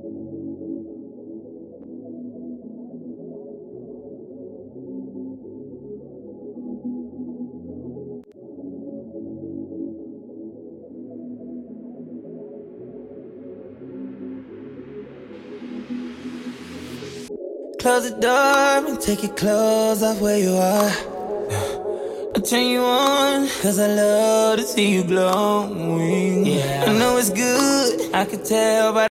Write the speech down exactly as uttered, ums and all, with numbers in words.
Close the door and take your clothes off where you are. I'll turn you on, cause I love to see you glowing. Yeah, I know it's good, I can tell by